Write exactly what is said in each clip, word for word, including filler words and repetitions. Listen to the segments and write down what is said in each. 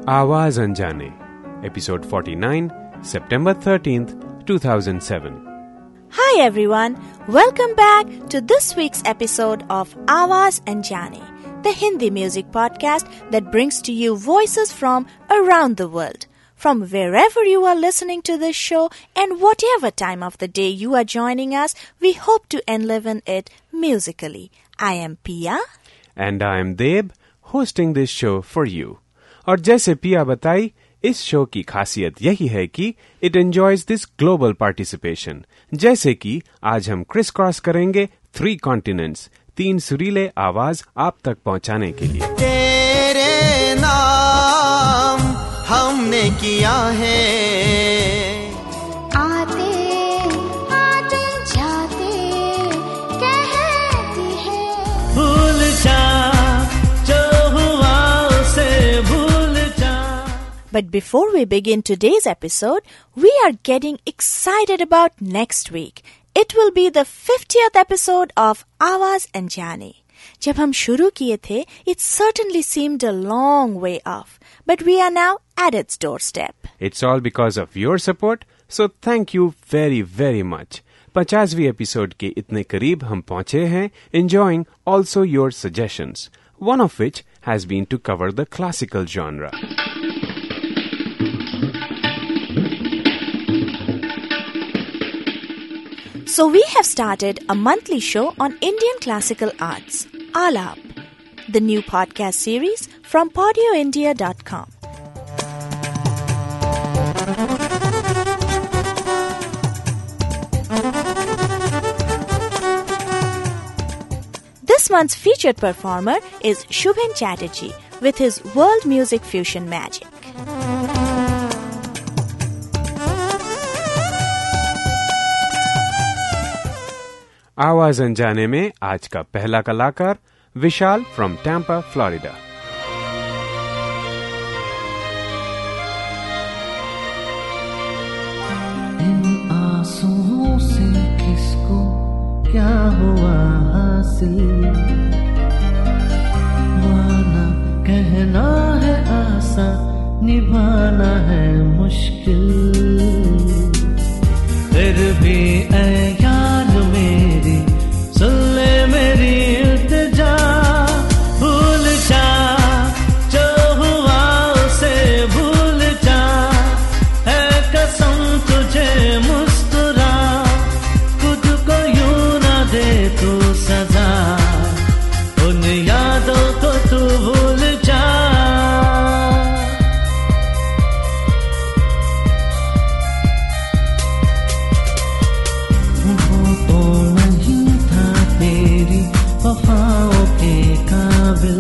आवाज अनजाने, episode forty-nine, September thirteenth, two thousand seven. Hi everyone, welcome back to this week's episode of Awaaz Anjane, the Hindi music podcast that brings to you voices from around the world. From wherever you are listening to this show and whatever time of the day you are joining us, we hope to enliven it musically. I am Pia. And I am Deb, hosting this show for you. और जैसे पिया बताई, इस show की खासियत यही है कि it enjoys this global participation. जैसे कि आज हम क्रिस क्रॉस करेंगे थ्री कॉन्टिनेंट्स, तीन सुरीले आवाज आप तक पहुंचाने के लिए. तेरे नाम हमने किया है, आते आते जाते कहती है, भूल जा जो हुआ उसे भूल जा. But before we begin today's episode, we are getting excited about next week. It will be the fiftieth episode of Awaaz Anjane. जब हम शुरू किए थे, it certainly seemed a long way off, but we are now at its doorstep. It's all because of your support, so thank you very very much. पचासवीं episode के इतने करीब हम पहुंचे हैं, enjoying also your suggestions, one of which has been to cover the classical genre. So we have started a monthly show on Indian classical arts, Alap, the new podcast series from podio india dot com. This month's featured performer is Shubhen Chatterjee with his world music fusion magic. आवाज अनजाने में आज का पहला कलाकार Vishal from Tampa, Florida. इन आंसुओं से किसको क्या हुआ हासिल, माना कहना है आसान, निभाना है मुश्किल. फिर भी ऐ यार मेरी सुन ले मेरी इल्तिजा, भूल जा जो हुआ उसे भूल जा, है कसम तुझे मुस्कुरा, खुद को यूं ना दे तू सजा, उन यादों को तू भूल जा. वफाओं के काबिल,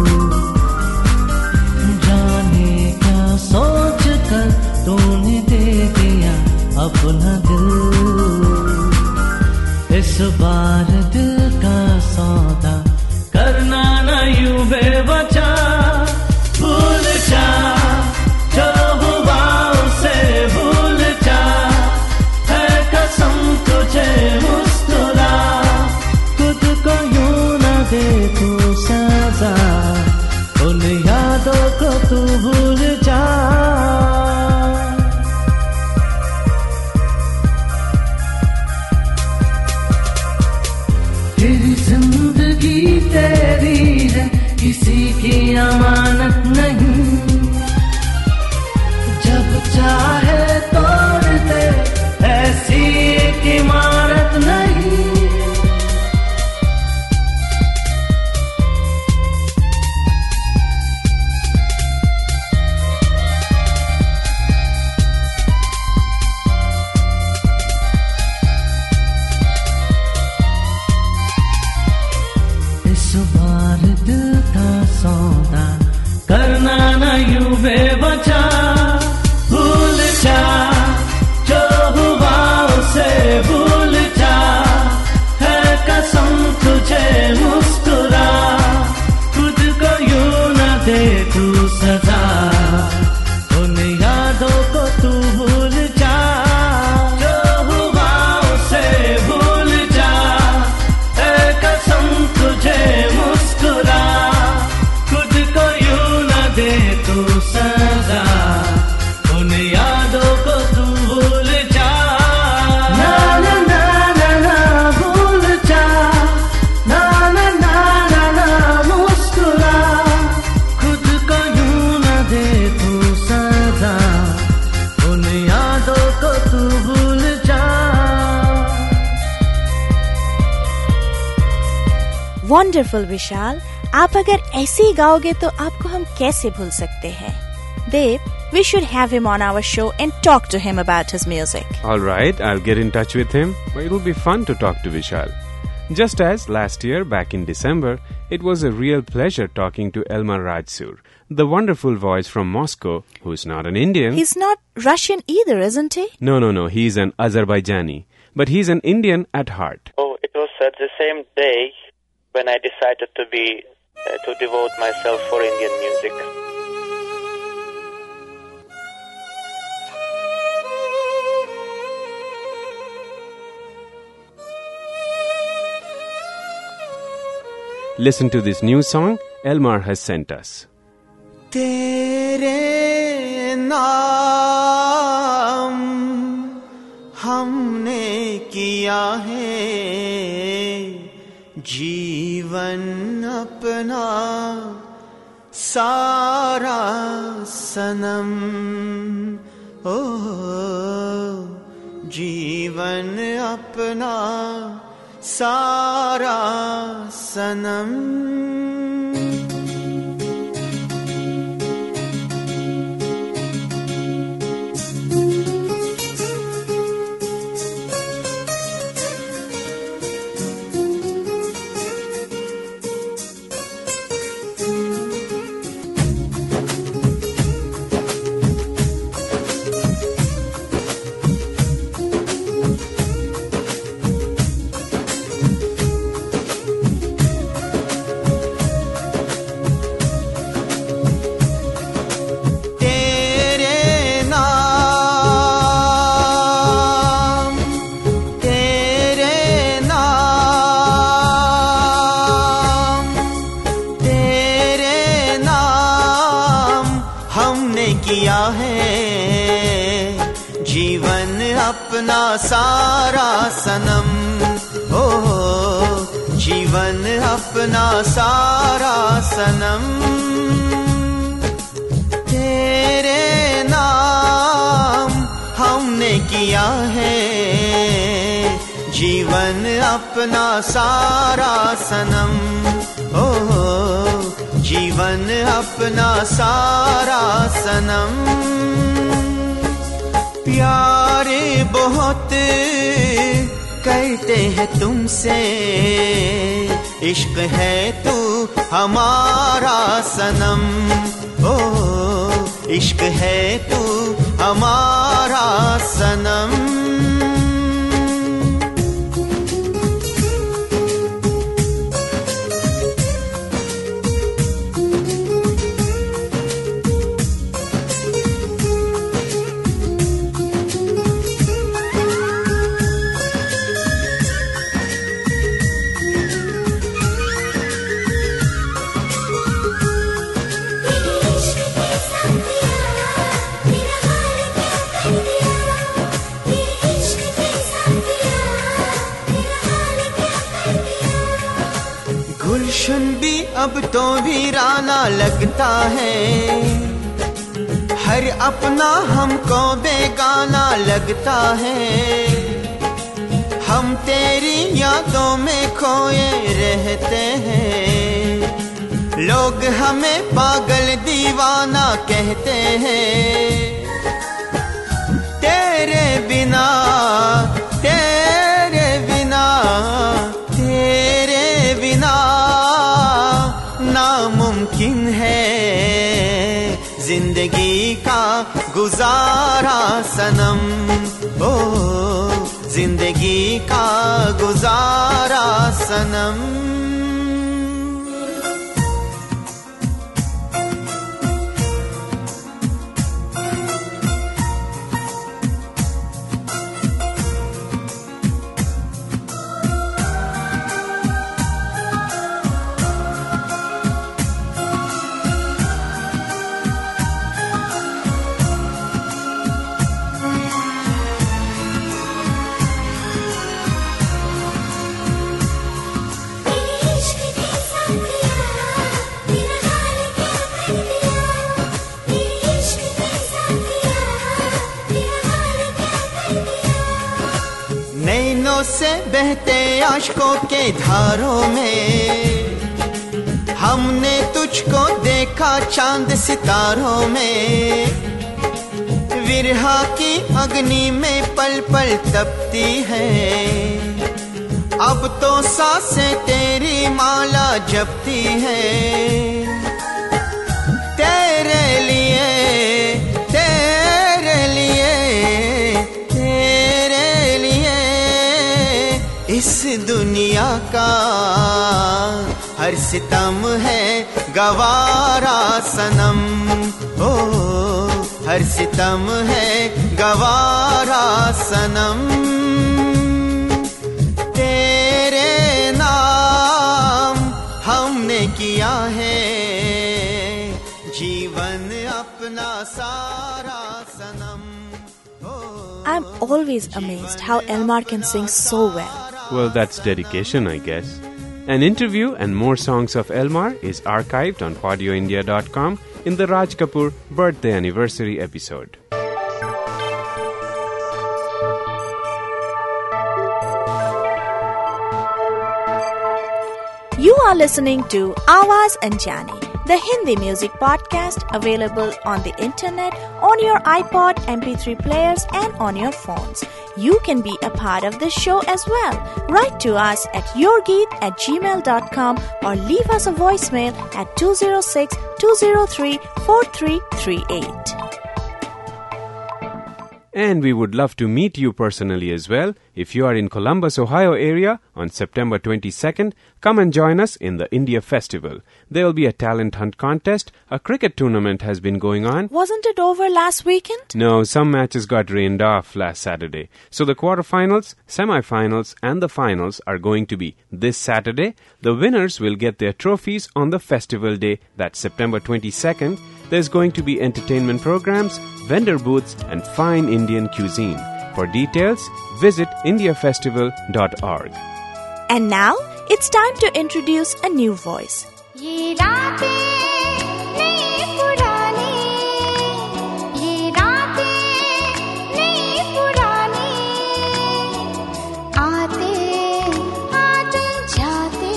जाने क्या सोच कर तूने दे दिया अपना दिल. इस बार दिल का सौदा करना न यूं बेवजह, भूल जा जो हुआ उसे भूल जा, है कसम तुझे मुस्कुरा, खुद को यूं दे तू सजा, उन यादों को तू भूल जा. तेरी जिंदगी तेरी है, किसी की अमानत नहीं, जब चाहे तोड़ दे, ऐसी एक इमारत नहीं. सौदा करना न यूं बेवजह, भूल जा जो हुआ उसे भूल जा, है कसम तुझे मुस्कुरा, खुद को यूं न दे तू सजा, उन यादों को तू भूल जा, जो हुआ उसे भूल जा, है कसम तुझे मुस्कुरा, खुद को यूं न दे तू सजा. वंडरफुल विशाल, आप अगर ऐसे ही गाओगे तो आपको हम कैसे भूल सकते हैं? Deb, we should have him on our show and talk to him about his music. All right, I'll get in touch with him. It'll be fun to talk to Vishal. Just as last year, back in December, it was a real pleasure talking to Elmar Rajsur, the wonderful voice from Moscow, who's not an Indian. He's not Russian either, isn't he? No, no, no. He's an Azerbaijani. But he's an Indian at heart. Oh, it was at the same day when I decided to be uh, to devote myself for Indian music. Listen to this new song Elmar has sent us. तेरे नाम हमने किया है जीवन अपना सारा सनम, ओ जीवन अपना सारा सनम. अपना सारा सनम, ओ जीवन अपना सारा सनम. तेरे नाम हमने किया है जीवन अपना सारा सनम, ओ जीवन अपना सारा सनम. प्यारे बहुत करते हैं तुमसे, इश्क है तू हमारा सनम, ओ इश्क है तू हमारा सनम. गुलशन भी अब तो वीराना लगता है, हर अपना हमको बेगाना लगता है. हम तेरी यादों में खोए रहते हैं, लोग हमें पागल दीवाना कहते हैं. तेरे बिना तेरे बिना तेरे बिना नामुमकिन है जिंदगी का गुजारा सनम, ओ जिंदगी का गुजारा सनम. नैनों से बहते आशकों के धारों में हमने तुझको देखा चांद सितारों में, विरहा की अग्नि में पल पल तपती है। अब तो सांसें तेरी माला जपती है। तेरे लिए तेरे लिए तेरे लिए इस दुनिया का हर सितम है गवारा सनम। ओ हर सितम है गवारा सनम। तेरे नाम हमने किया है जीवन अपना सारा सनम। I'm always amazed how Elmar can sing so well. Well, that's dedication, I guess. An interview and more songs of Elmar is archived on podio india dot com in the Raj Kapoor birthday anniversary episode. You are listening to Awaaz Anjani, the Hindi music podcast available on the internet, on your iPod, M P three players and on your phones. You can be a part of this show as well. Write to us at yourgeet at gmail dot com or leave us a voicemail at two zero six, two zero three, four three three eight. And we would love to meet you personally as well. If you are in Columbus, Ohio area on September twenty-second, come and join us in the India Festival. There will be a talent hunt contest. A cricket tournament has been going on. Wasn't it over last weekend? No, some matches got rained off last Saturday. So the quarterfinals, semifinals and the finals are going to be this Saturday. The winners will get their trophies on the festival day, that's September twenty-second. There's going to be entertainment programs, vendor booths and fine Indian cuisine. For details, visit india festival dot org. And now, it's time to introduce a new voice. ये रातें नई पुरानी, ये रातें नई पुरानी, आते आते जाते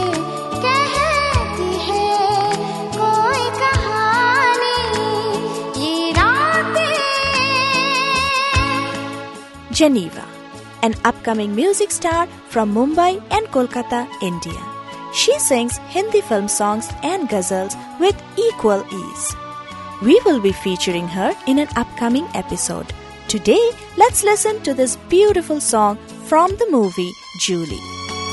कहती है कोई कहानी, ये रातें। Geneva, an upcoming music star from Mumbai and Kolkata, India. She sings Hindi film songs and ghazals with equal ease. We will be featuring her in an upcoming episode. Today, let's listen to this beautiful song from the movie Julie.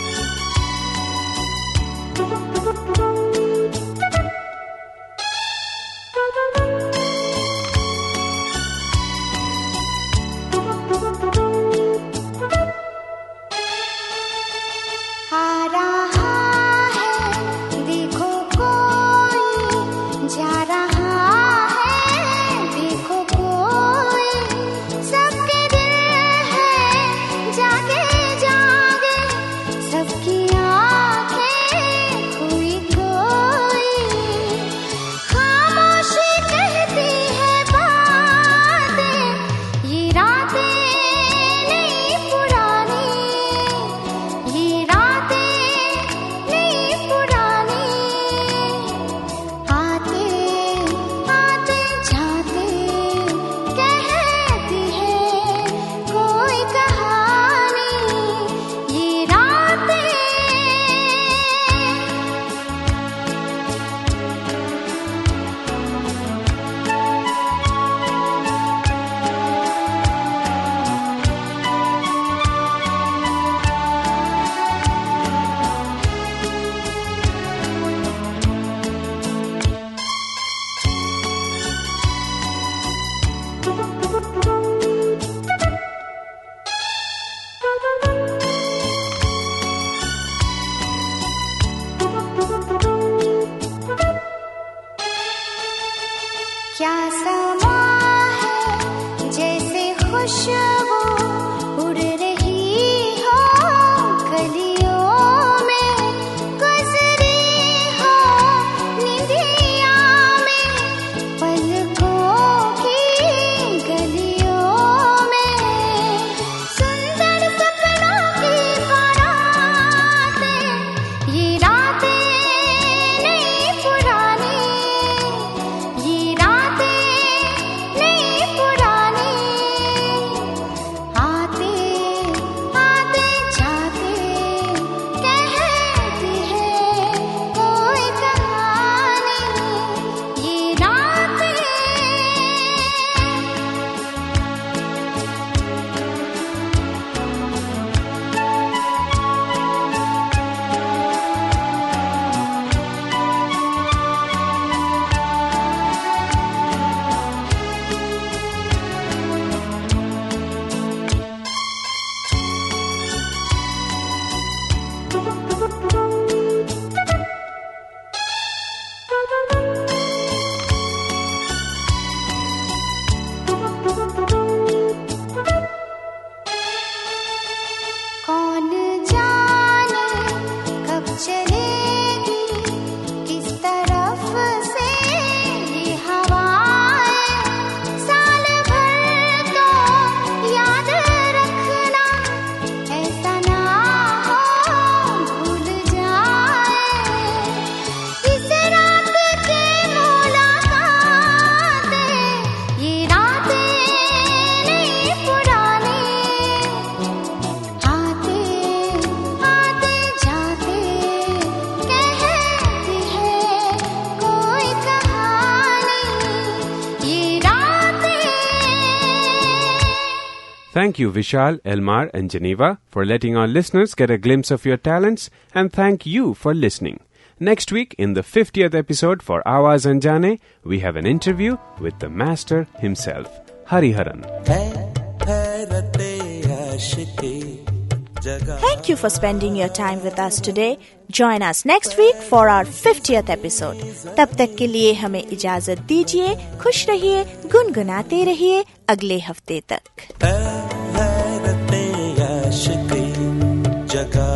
आ रहा है देखो कोई, जा रहा है देखो कोई, सबके दिल है जागे जागे, सबकी आंखें खोई खोई, खामोशी कहती है बातें, ये रातें नहीं पुरानी, ये रातें नहीं पुरानी, आते आते जाते कहती है कोई कहानी, ये रातें। क्या समा है जैसे खुशबू उड़ रही हो गलियों में, गुजरी हो निंदिया में, पलकों की गलियों में, सुंदर सपनों की बारातें, ये रातें नहीं Thank you, Vishal, Elmar, and Geneva, for letting our listeners get a glimpse of your talents, and thank you for listening. Next week, in the fiftieth episode for Awaaz Anjane, we have an interview with the master himself, Hariharan. Thank you for spending your time with us today. Join us next week for our fiftieth episode. तब तक के लिए हमें इजाजत दीजिए. खुश रहिए, गुनगुनाते रहिए अगले हफ्ते तक.